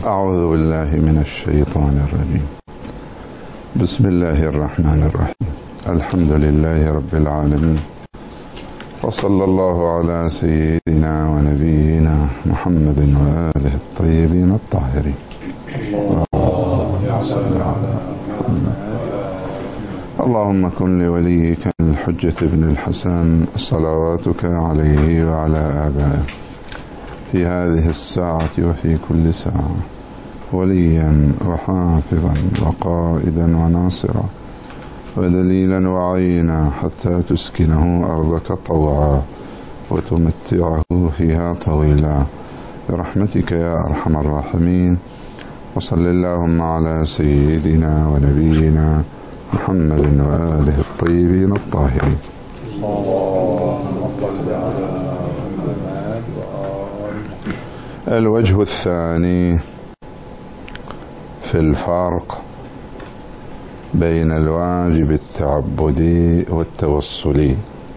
أعوذ بالله من الشيطان الرجيم. بسم الله الرحمن الرحيم. الحمد لله رب العالمين، وصلى الله على سيدنا ونبينا محمد وآله الطيبين الطاهرين. اللهم كن لوليك الحجة بن الحسن صلواتك عليه وعلى آبائه في هذه الساعة وفي كل ساعة وليا وحافظا وقائدا وناصرا ودليلا وعينا، حتى تسكنه أرضك طوعا وتمتعه فيها طويلا برحمتك يا أرحم الراحمين. وصل اللهم على سيدنا ونبينا محمد وآله الطيبين الطاهرين. الوجه الثاني في الفرق بين الواجب التعبدي والتوسلي،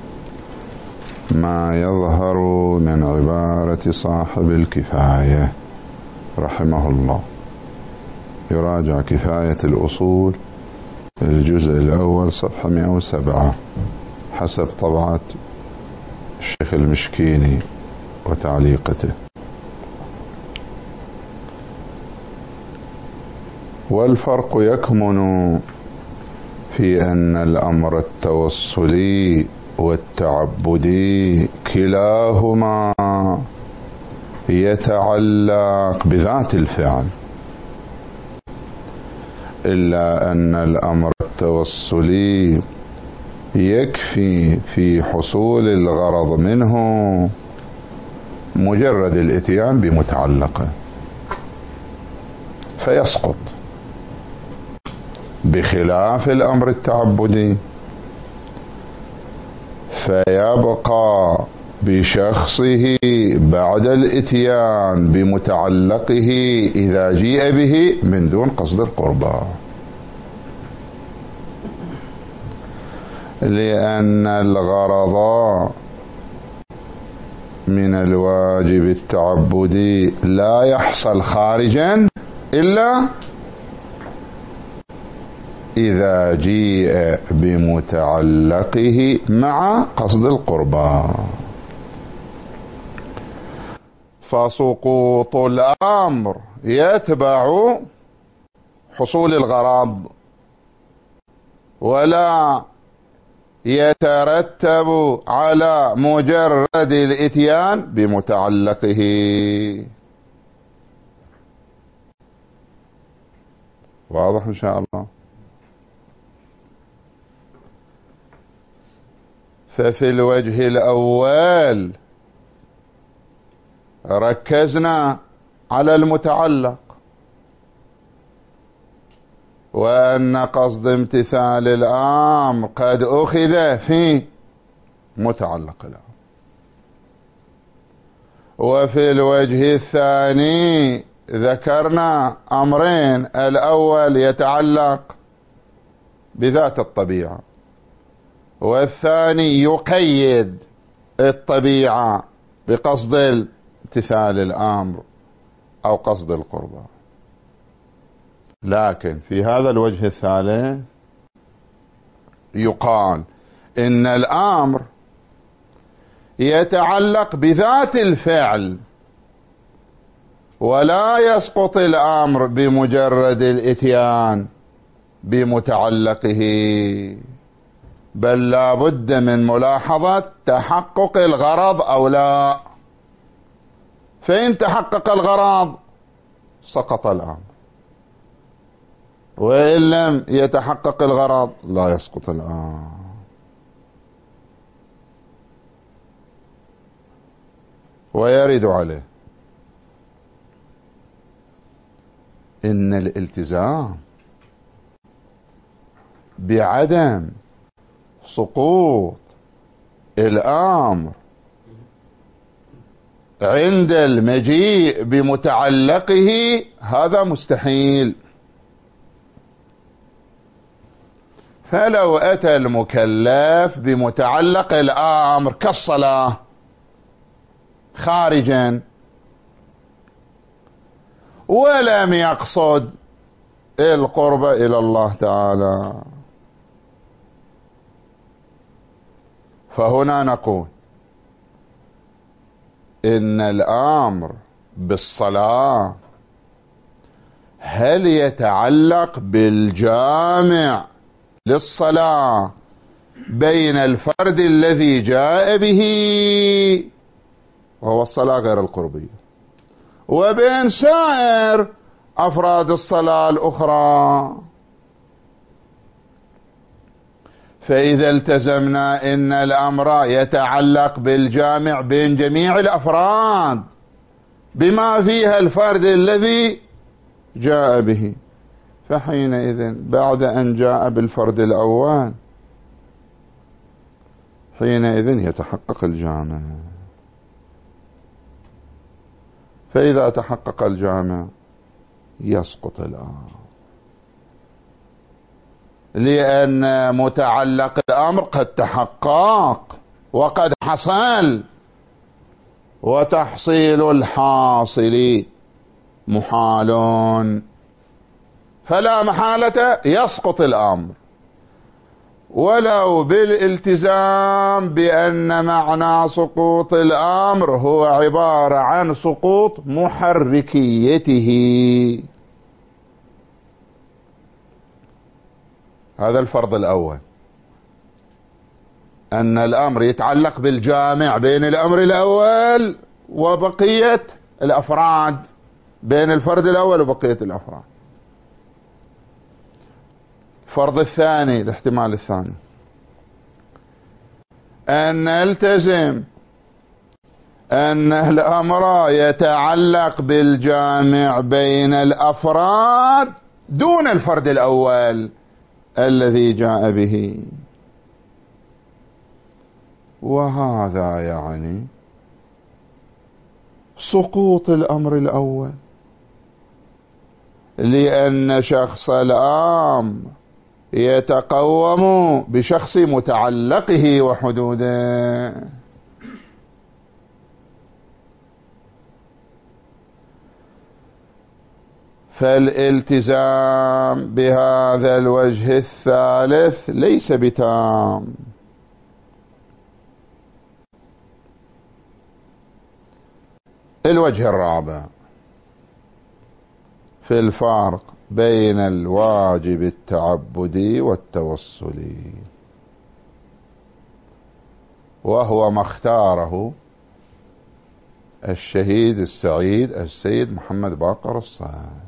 ما يظهر من عبارة صاحب الكفاية رحمه الله. يراجع كفاية الأصول الجزء الأول صفحة 107 حسب طبعة الشيخ المشكيني وتعليقته. والفرق يكمن في أن الأمر التوسلي والتعبدي كلاهما يتعلق بذات الفعل، إلا أن الأمر التوسلي يكفي في حصول الغرض منه مجرد الاتيان بمتعلقه فيسقط، بخلاف الأمر التعبدي فيبقى بشخصه بعد الاتيان بمتعلقه إذا جيء به من دون قصد القربى، لأن الغرض من الواجب التعبدي لا يحصل خارجا إلا إذا جيء بمتعلقه مع قصد القربى. فسقوط الأمر يتبع حصول الغرض ولا يترتب على مجرد الاتيان بمتعلقه. واضح إن شاء الله؟ ففي الوجه الأول ركزنا على المتعلق، وأن قصد امتثال الأمر قد أخذ في متعلق الأمر. وفي الوجه الثاني ذكرنا أمرين: الأول يتعلق بذات الطبيعة، والثاني يقيد الطبيعة بقصد امتثال الأمر أو قصد القربى. لكن في هذا الوجه الثالث يقال إن الأمر يتعلق بذات الفعل، ولا يسقط الأمر بمجرد الاتيان بمتعلقه، بل لا بد من ملاحظة تحقق الغرض أو لا. فإن تحقق الغرض سقط الأمر، وإن لم يتحقق الغرض لا يسقط الأمر. ويرد عليه إن الالتزام بعدم سقوط الأمر عند المجيء بمتعلقه هذا مستحيل. فلو أتى المكلف بمتعلق الأمر كالصلاة خارجا ولم يقصد القرب إلى الله تعالى. فهنا نقول إن الأمر بالصلاة هل يتعلق بالجامع للصلاة بين الفرد الذي جاء به وهو الصلاة غير القربية وبين سائر أفراد الصلاة الأخرى؟ فإذا التزمنا إن الأمر يتعلق بالجامع بين جميع الأفراد بما فيها الفرد الذي جاء به، فحينئذ بعد أن جاء بالفرد الأول حينئذ يتحقق الجامع. فإذا تحقق الجامع يسقط الأمر، لأن متعلق الأمر قد تحقق وقد حصل، وتحصيل الحاصل محال، فلا محالة يسقط الأمر، ولو بالالتزام بأن معنى سقوط الأمر هو عبارة عن سقوط محركيته. هذا الفرض الأول، أن الأمر يتعلق بالجامع بين الأمر الأول وبقية الأفراد، بين الفرد الأول وبقية الأفراد. الفرض الثاني، الاحتمال الثاني، أن نلتزم أن الأمر يتعلق بالجامع بين الأفراد دون الفرد الأول الذي جاء به، وهذا يعني سقوط الأمر الأول، لأن شخص الأمر يتقوم بشخص متعلقه وحدوده. فالالتزام بهذا الوجه الثالث ليس بتام. الوجه الرابع في الفرق بين الواجب التعبدي والتوصلي، وهو ما اختاره الشهيد السعيد السيد محمد باقر الصاد.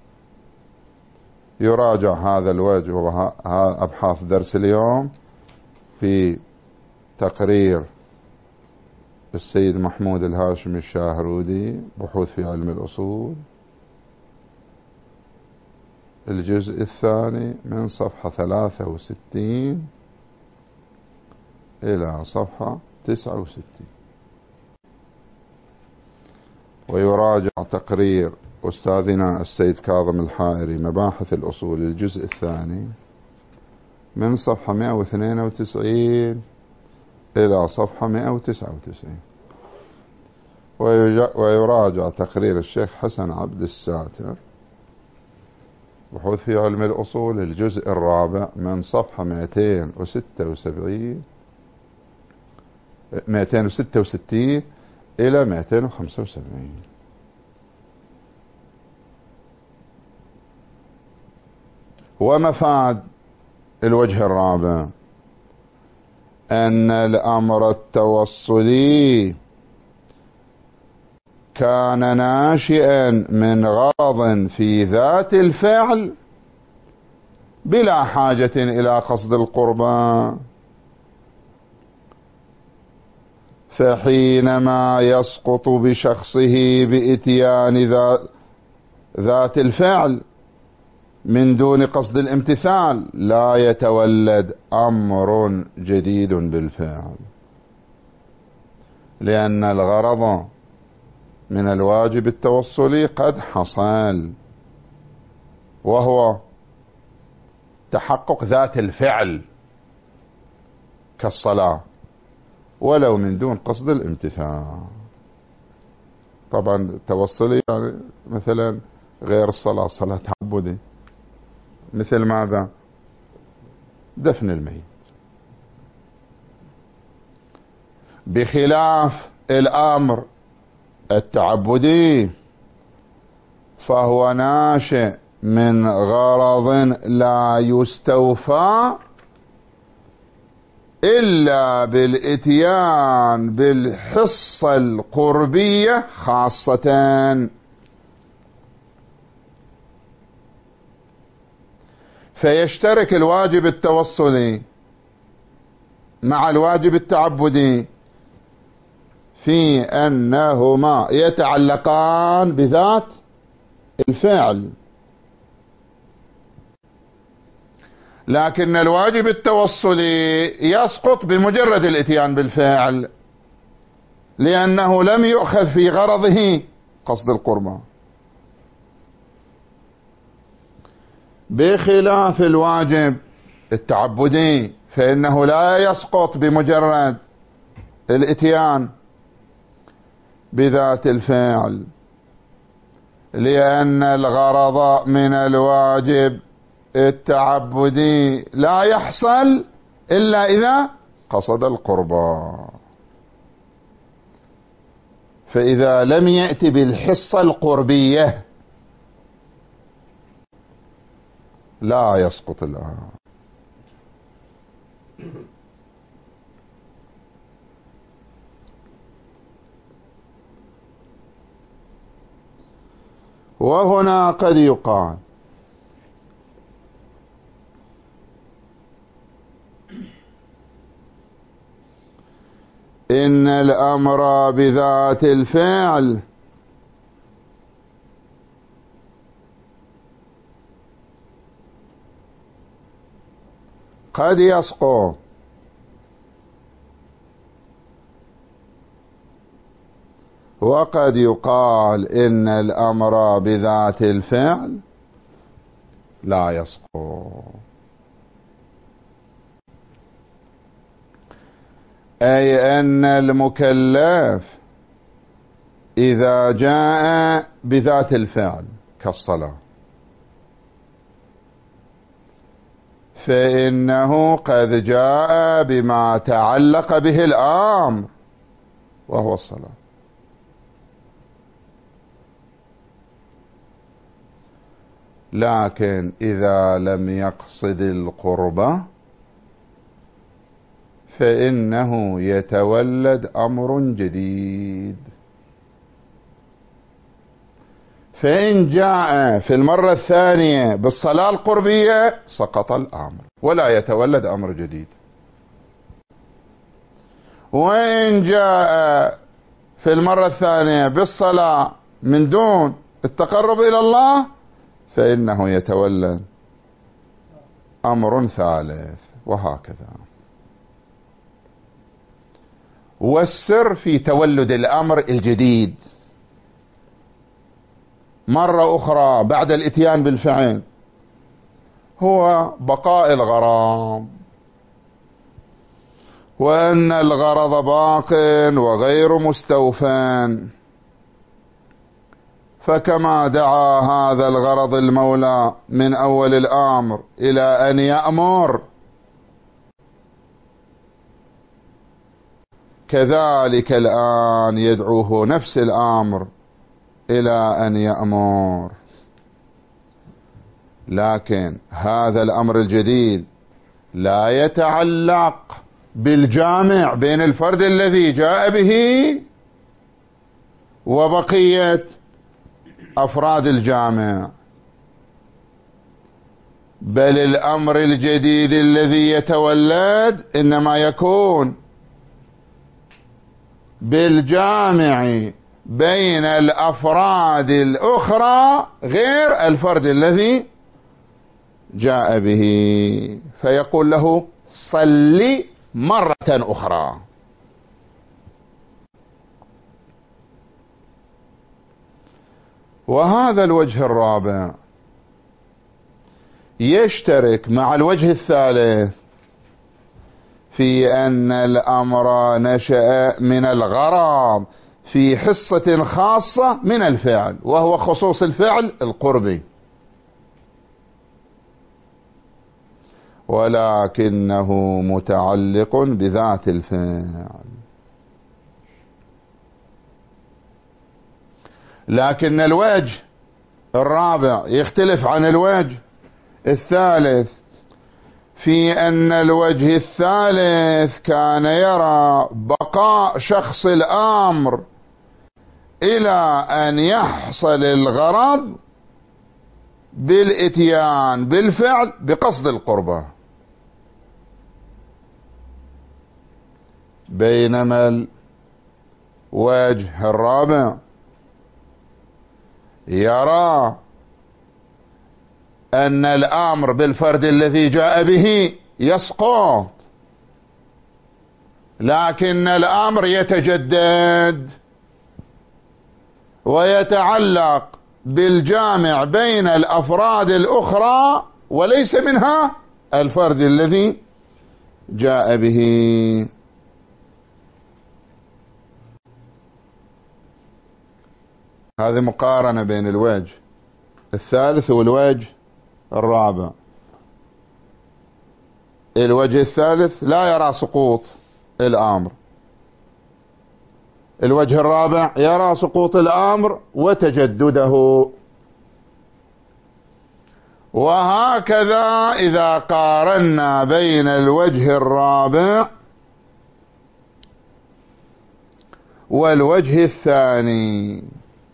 يراجع هذا الوجه وأبحاث درس اليوم في تقرير السيد محمود الهاشمي الشاهرودي، بحوث في علم الأصول، الجزء الثاني من صفحة 63 إلى صفحة 69. ويراجع تقرير أستاذنا السيد كاظم الحائري مباحث الأصول، الجزء الثاني من صفحة 192 إلى صفحة 199. ويراجع تقرير الشيخ حسن عبد الساتر بحوث في علم الأصول، الجزء الرابع من صفحة 266 إلى 275. ومفاد الوجه الرابع أن الأمر التوصلي كان ناشئا من غرض في ذات الفعل بلا حاجة إلى قصد القربان، فحينما يسقط بشخصه بإتيان ذات الفعل من دون قصد الامتثال لا يتولد أمر جديد بالفعل، لأن الغرض من الواجب التوصلي قد حصل، وهو تحقق ذات الفعل كالصلاة ولو من دون قصد الامتثال. طبعا التوصلي يعني مثلا غير الصلاة، صلاة تعبدي، مثل ماذا؟ دفن الميت. بخلاف الأمر التعبدي فهو ناشئ من غرض لا يستوفى إلا بالإتيان بالحصة القربية خاصة. فيشترك الواجب التوصلي مع الواجب التعبدي في أنهما يتعلقان بذات الفعل، لكن الواجب التوصلي يسقط بمجرد الاتيان بالفعل، لأنه لم يؤخذ في غرضه قصد القربة، بخلاف الواجب التعبدي فإنه لا يسقط بمجرد الاتيان بذات الفعل، لأن الغرض من الواجب التعبدي لا يحصل إلا إذا قصد القربى. فإذا لم يأتي بالحصة القربية لا يسقط الآن. وهنا قد يقال إن الأمر بذات الفعل قد يسقط، وقد يقال إن الأمر بذات الفعل لا يسقط، أي أن المكلف إذا جاء بذات الفعل كالصلاة فإنه قد جاء بما تعلق به الأمر وهو الصلاة. لكن إذا لم يقصد القربة فإنه يتولد أمر جديد. فإن جاء في المرة الثانية بالصلاة القربية سقط الأمر ولا يتولد أمر جديد، وإن جاء في المرة الثانية بالصلاة من دون التقرب إلى الله فإنه يتولد أمر ثالث، وهكذا. والسر في تولد الأمر الجديد مرة أخرى بعد الإتيان بالفعل هو بقاء الغرض، وأن الغرض باق وغير مستوفى. فكما دعا هذا الغرض المولى من أول الأمر إلى أن يأمر، كذلك الآن يدعوه نفس الأمر إلى أن يأمر. لكن هذا الأمر الجديد لا يتعلق بالجامع بين الفرد الذي جاء به وبقية أفراد الجامع، بل الأمر الجديد الذي يتولد إنما يكون بالجامع بين الأفراد الأخرى غير الفرد الذي جاء به، فيقول له صلي مرة أخرى. وهذا الوجه الرابع يشترك مع الوجه الثالث في أن الأمر نشأ من الغرض في حصة خاصة من الفعل، وهو خصوص الفعل القربي، ولكنه متعلق بذات الفعل. لكن الوجه الرابع يختلف عن الوجه الثالث في أن الوجه الثالث كان يرى بقاء شخص الأمر إلى أن يحصل الغرض بالإتيان بالفعل بقصد القربة، بينما الوجه الرابع يرى أن الأمر بالفرد الذي جاء به يسقط، لكن الأمر يتجدد ويتعلق بالجامع بين الأفراد الأخرى وليس منها الفرد الذي جاء به. هذه مقارنة بين الوجه الثالث والوجه الرابع. الوجه الثالث لا يرى سقوط الأمر، الوجه الرابع يرى سقوط الأمر وتجدده. وهكذا إذا قارنا بين الوجه الرابع والوجه الثاني،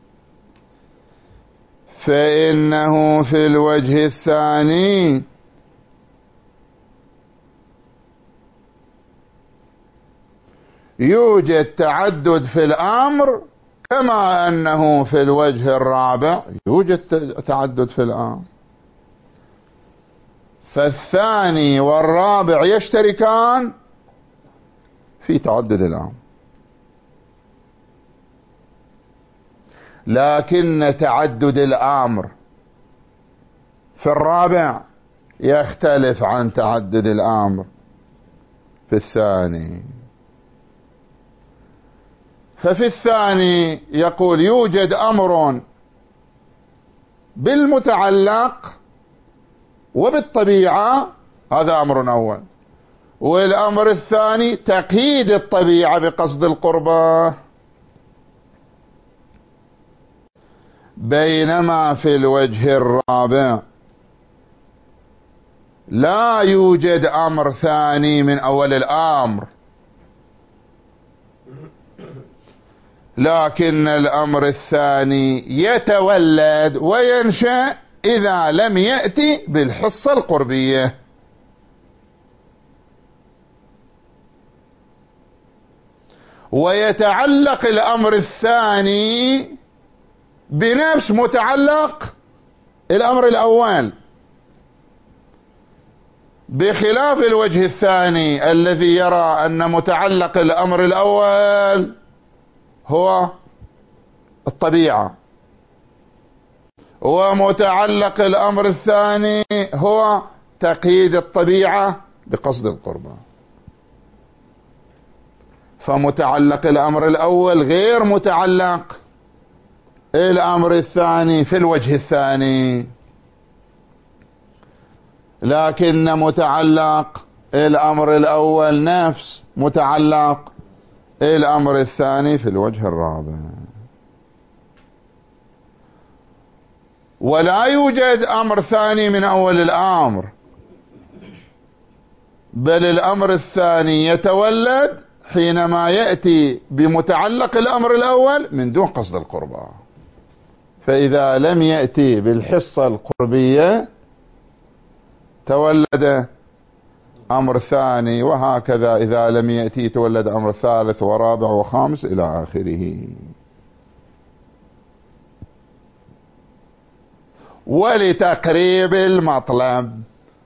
فإنه في الوجه الثاني يوجد تعدد في الأمر كما أنه في الوجه الرابع يوجد تعدد في الأمر، فالثاني والرابع يشتركان في تعدد الأمر، لكن تعدد الأمر في الرابع يختلف عن تعدد الأمر في الثاني. ففي الثاني يقول يوجد أمر بالمتعلق وبالطبيعة، هذا أمر أول، والأمر الثاني تقييد الطبيعة بقصد القربة، بينما في الوجه الرابع لا يوجد أمر ثاني من أول الأمر، لكن الأمر الثاني يتولد وينشأ إذا لم يأتي بالحصة القربية. ويتعلق الأمر الثاني بنفس متعلق الأمر الأول، بخلاف الوجه الثاني الذي يرى أن متعلق الأمر الأول هو الطبيعة، ومتعلق الأمر الثاني هو تقييد الطبيعة بقصد القربة. فمتعلق الأمر الأول غير متعلق الأمر الثاني في الوجه الثاني، لكن متعلق الأمر الأول نفس متعلق الأمر الثاني في الوجه الرابع. ولا يوجد أمر ثاني من أول الأمر، بل الأمر الثاني يتولد حينما يأتي بمتعلق الأمر الأول من دون قصد القربة، فإذا لم يأتي بالحصة القربية تولد أمر ثاني، وهكذا إذا لم يأتي تولد أمر ثالث ورابع وخامس إلى آخره. ولتقريب المطلب،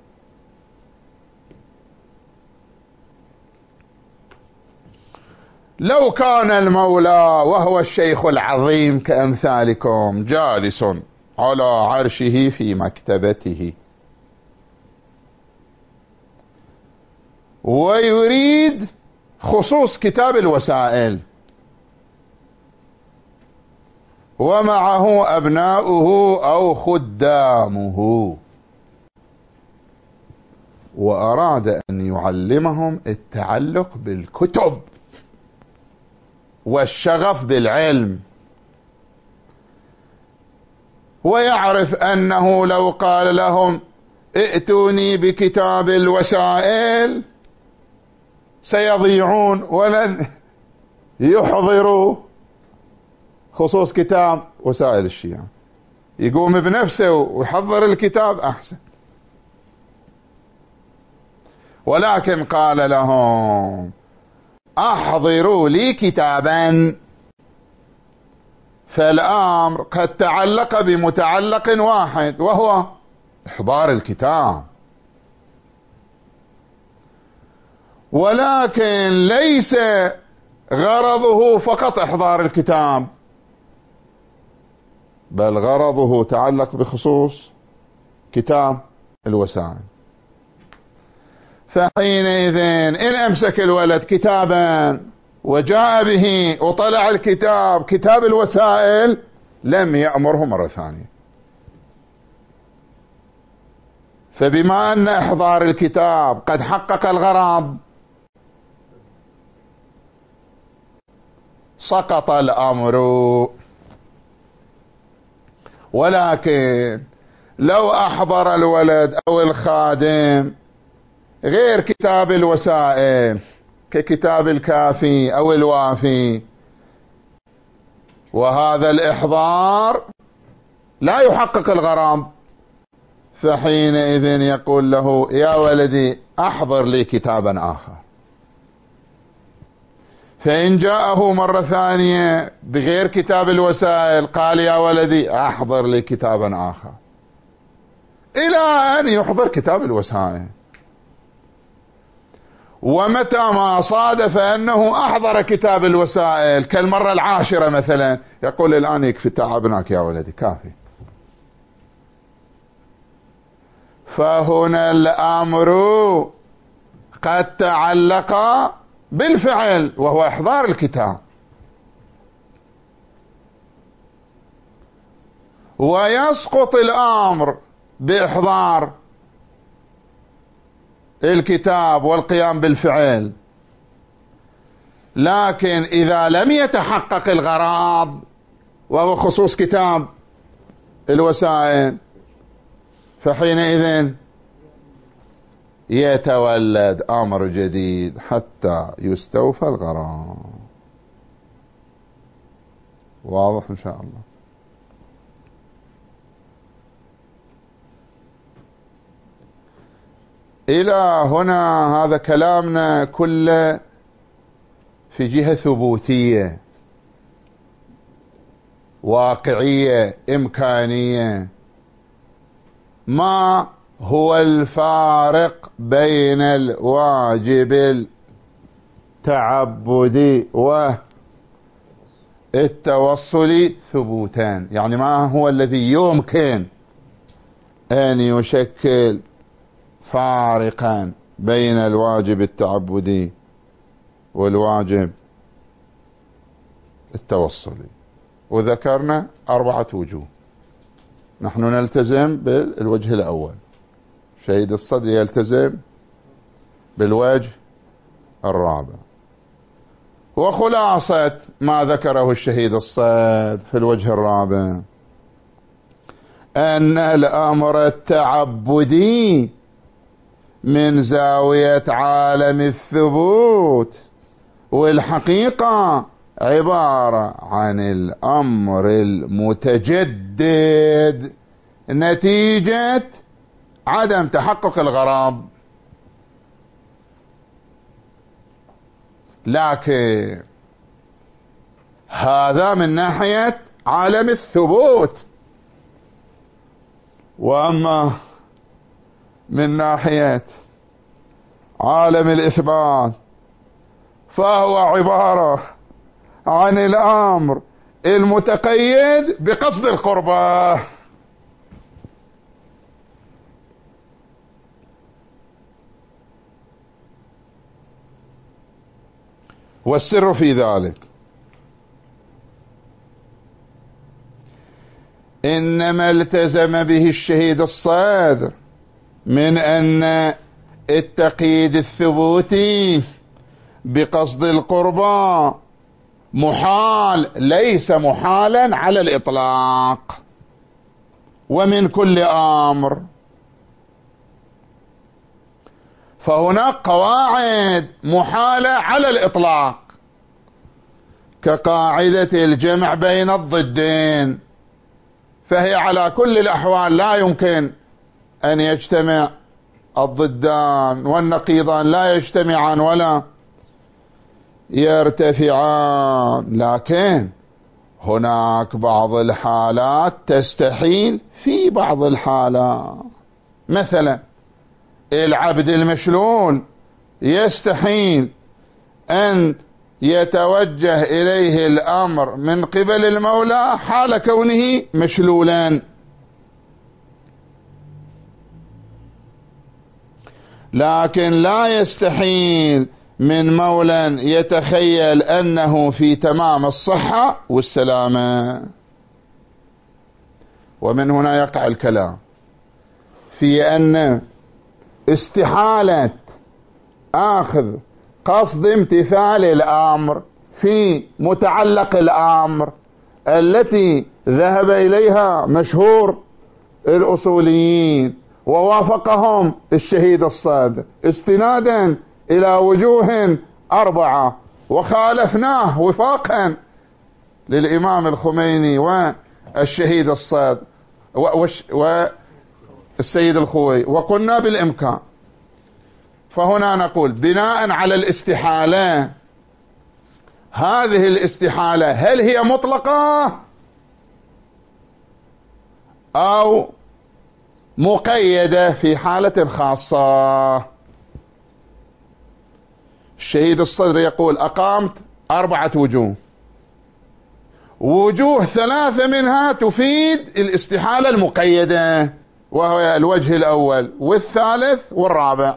لو كان المولى وهو الشيخ العظيم كأمثالكم جالس على عرشه في مكتبته ويريد خصوص كتاب الوسائل، ومعه أبناؤه أو خدامه، وأراد أن يعلمهم التعلق بالكتب والشغف بالعلم، ويعرف أنه لو قال لهم ائتوني بكتاب الوسائل سيضيعون ولن يحضروا، خصوص كتاب وسائل الشيعة يقوم بنفسه ويحضر الكتاب أحسن. ولكن قال لهم أحضروا لي كتابا، فالأمر قد تعلق بمتعلق واحد وهو إحضار الكتاب، ولكن ليس غرضه فقط إحضار الكتاب، بل غرضه تعلق بخصوص كتاب الوسائل. فحينئذ إن أمسك الولد كتابا وجاء به وطلع الكتاب كتاب الوسائل لم يأمره مرة ثانية. فبما أن إحضار الكتاب قد حقق الغرض سقط الأمر. ولكن لو أحضر الولد أو الخادم غير كتاب الوسائل ككتاب الكافي أو الوافي، وهذا الإحضار لا يحقق الغرض، فحينئذ يقول له يا ولدي أحضر لي كتابا آخر. فإن جاءه مرة ثانية بغير كتاب الوسائل قال يا ولدي أحضر لي كتابا آخر، إلى أن يحضر كتاب الوسائل. ومتى ما صادف أنه أحضر كتاب الوسائل كالمرة العاشرة مثلا يقول الآن يكفي تعبناك يا ولدي كافي. فهنا الأمر قد تعلق بالفعل وهو إحضار الكتاب، ويسقط الأمر بإحضار الكتاب والقيام بالفعل. لكن إذا لم يتحقق الغرض وهو خصوص كتاب الوسائل فحينئذ يتولد أمر جديد حتى يستوفى الغرض. واضح إن شاء الله؟ إلى هنا هذا كلامنا كله في جهة ثبوتية واقعية إمكانية. ما هو الفارق بين الواجب التعبدي والتوصلي ثبوتان؟ يعني ما هو الذي يمكن أن يشكل فارقا بين الواجب التعبدي والواجب التوصلي؟ وذكرنا 4 وجوه. نحن نلتزم بالوجه الأول، شهيد الصدر يلتزم بالوجه الرابع. وخلاصة ما ذكره الشهيد الصدر في الوجه الرابع أن الأمر التعبدي من زاوية عالم الثبوت والحقيقة عبارة عن الأمر المتجدد نتيجة عدم تحقق الغرض. لكن هذا من ناحية عالم الثبوت، وأما من ناحية عالم الإثبات فهو عبارة عن الأمر المتقيد بقصد القربة. والسر في ذلك إنما التزم به الشهيد الصدر من أن التقييد الثبوتي بقصد القربى محال، ليس محالا على الإطلاق، ومن كل أمر. فهناك قواعد محالة على الإطلاق، كقاعدة الجمع بين الضدين، فهي على كل الأحوال لا يمكن أن يجتمع الضدان، والنقيضان لا يجتمعان ولا يرتفعان. لكن هناك بعض الحالات تستحيل في بعض الحالات، مثلا العبد المشلول يستحيل أن يتوجه إليه الأمر من قبل المولى حال كونه مشلولا، لكن لا يستحيل من مولى يتخيل أنه في تمام الصحة والسلامة. ومن هنا يقع الكلام في أن استحالة أخذ قصد امتثال الأمر في متعلق الأمر التي ذهب إليها مشهور الأصوليين ووافقهم الشهيد الصادق استنادا إلى وجوه 4، وخالفناه وفاقا للإمام الخميني والشهيد الصادق والسيد الخوي، وقلنا بالإمكان. فهنا نقول بناء على الاستحالة، هذه الاستحالة هل هي مطلقة أو مقيدة في حالة خاصة؟ الشهيد الصدر يقول أقامت 4 وجوه، وجوه 3 منها تفيد الاستحالة المقيدة، وهو الوجه الأول والثالث والرابع،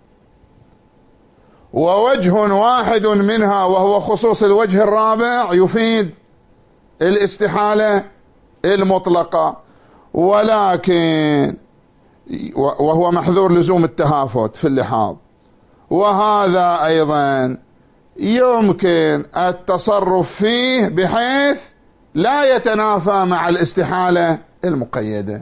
ووجه واحد منها وهو خصوص الوجه الرابع يفيد الاستحالة المطلقة، ولكن وهو محذور لزوم التهافت في اللحاظ، وهذا أيضا يمكن التصرف فيه بحيث لا يتنافى مع الاستحالة المقيدة،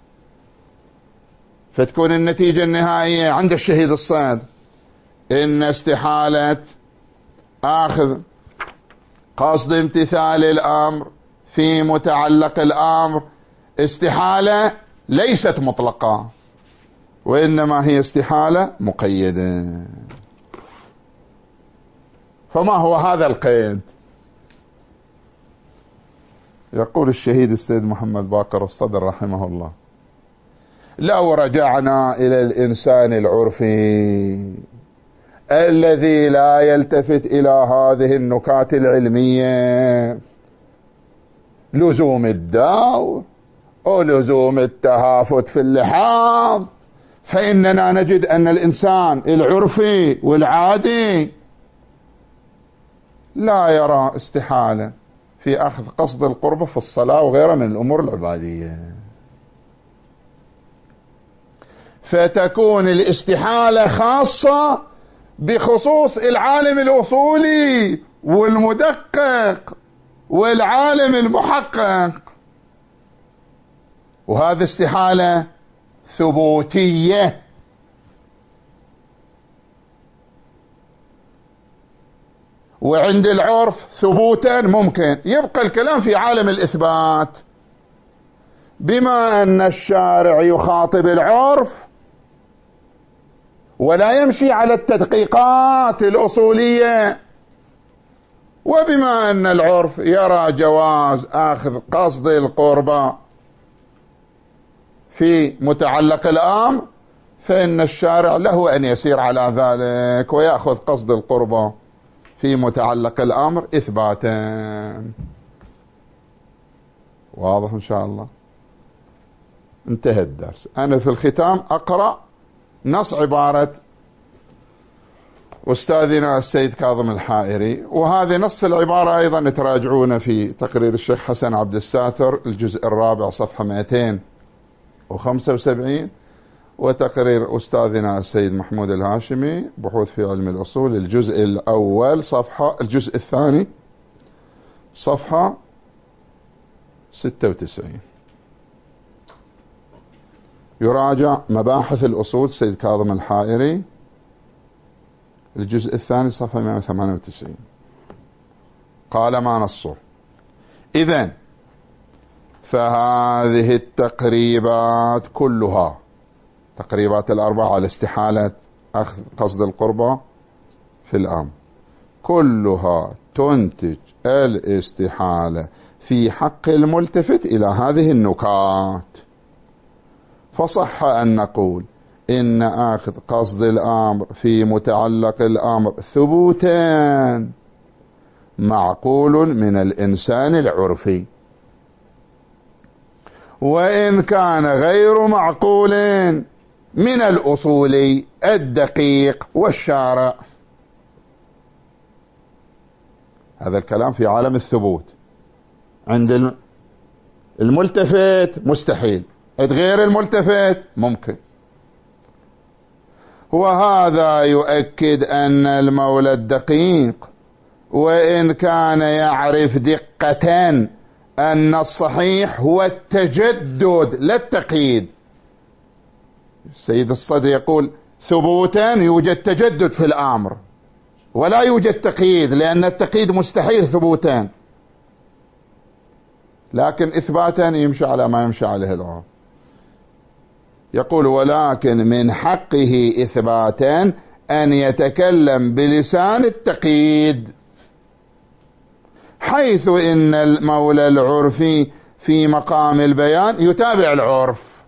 فتكون النتيجة النهائية عند الشهيد الصادق إن استحالة أخذ قصد امتثال الأمر في متعلق الأمر استحالة ليست مطلقة، وإنما هي استحالة مقيدة. فما هو هذا القيد؟ يقول الشهيد السيد محمد باقر الصدر رحمه الله: لو رجعنا إلى الإنسان العرفي الذي لا يلتفت إلى هذه النكات العلمية، لزوم الدور ولزوم التهافت في اللحاظ، فإننا نجد أن الإنسان العرفي والعادي لا يرى استحالة في أخذ قصد القربة في الصلاة وغيرها من الأمور العبادية، فتكون الاستحالة خاصة بخصوص العالم الأصولي والمدقق والعالم المحقق، وهذه استحالة ثبوتية. وعند العرف ثبوتا ممكن، يبقى الكلام في عالم الإثبات. بما أن الشارع يخاطب العرف ولا يمشي على التدقيقات الأصولية، وبما أن العرف يرى جواز أخذ قصد القربة في متعلق الأمر، فإن الشارع له أن يسير على ذلك ويأخذ قصد القربة في متعلق الأمر إثباتا. واضح إن شاء الله؟ انتهى الدرس. أنا في الختام أقرأ نص عبارة أستاذنا السيد كاظم الحائري، وهذه نص العبارة أيضا تراجعون في تقرير الشيخ حسن عبد الساتر الجزء الرابع صفحة 275، وتقرير أستاذنا السيد محمود الهاشمي بحوث في علم الأصول الجزء الأول الجزء الثاني صفحة 96. يراجع مباحث الأصول السيد كاظم الحائري الجزء الثاني صفحة 198. قال ما نصه: إذن فهذه التقريبات كلها، تقريبات الأربعة على استحالة أخذ قصد القربة في الأمر، كلها تنتج الاستحالة في حق الملتفت إلى هذه النكات. فصح أن نقول إن أخذ قصد الأمر في متعلق الأمر ثبوتان معقول من الإنسان العرفي، وإن كان غير معقول من الأصولي الدقيق والشارع. هذا الكلام في عالم الثبوت. عند الملتفت مستحيل، عند غير الملتفت ممكن. وهذا يؤكد أن المولى الدقيق وإن كان يعرف دقة أن الصحيح هو التجدد لا التقييد. السيد الصدر يقول ثبوتا يوجد تجدد في الأمر ولا يوجد تقييد، لأن التقييد مستحيل ثبوتان، لكن إثباتا يمشي على ما يمشي عليه العرف. يقول ولكن من حقه إثباتا أن يتكلم بلسان التقييد، حيث إن المولى العرفي في مقام البيان يتابع العرف.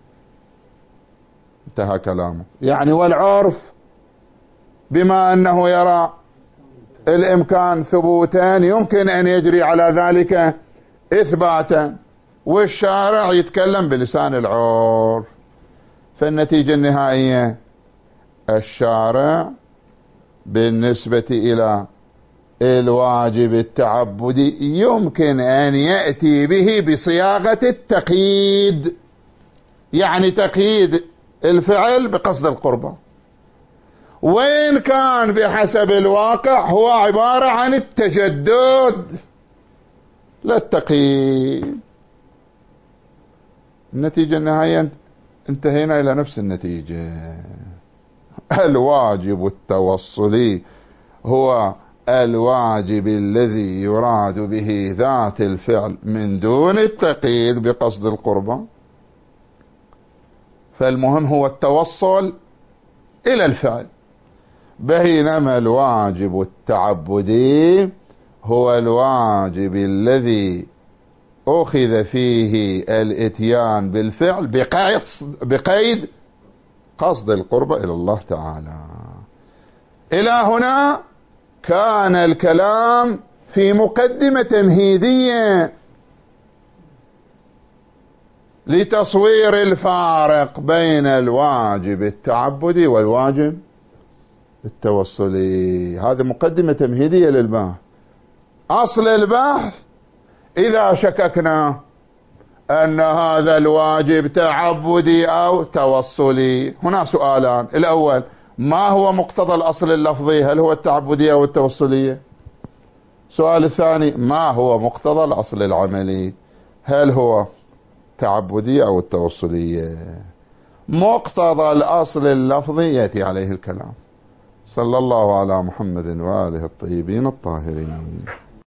انتهى كلامه. يعني والعرف بما أنه يرى الإمكان ثبوتان يمكن أن يجري على ذلك إثباتا، والشارع يتكلم بلسان العرف. فالنتيجة النهائية الشارع بالنسبة إلى الواجب التعبدي يمكن أن يأتي به بصياغة التقييد، يعني تقييد الفعل بقصد القربة، وإن كان بحسب الواقع هو عبارة عن التجدد لا التقييد. النتيجة النهائية انتهينا إلى نفس النتيجة. الواجب التوصلي هو الواجب الذي يراد به ذات الفعل من دون التقييد بقصد القربة، فالمهم هو التوصل إلى الفعل، بينما الواجب التعبدي هو الواجب الذي أخذ فيه الإتيان بالفعل بقيد قصد القربة إلى الله تعالى. إلى هنا كان الكلام في مقدمة تمهيدية لتصوير الفارق بين الواجب التعبدي والواجب التوصلي. هذه مقدمة تمهيدية للبحث. أصل البحث إذا شككنا أن هذا الواجب تعبدي أو توصلي، هنا سؤالان: الأول ما هو مقتضى الأصل اللفظي، هل هو التعبدية أو التوصلية؟ السؤال الثاني ما هو مقتضى الأصل العملي، هل هو تعبدية أو التوصلية؟ مقتضى الأصل اللفظي يأتي عليه الكلام. صلى الله على محمد وآله الطيبين الطاهرين.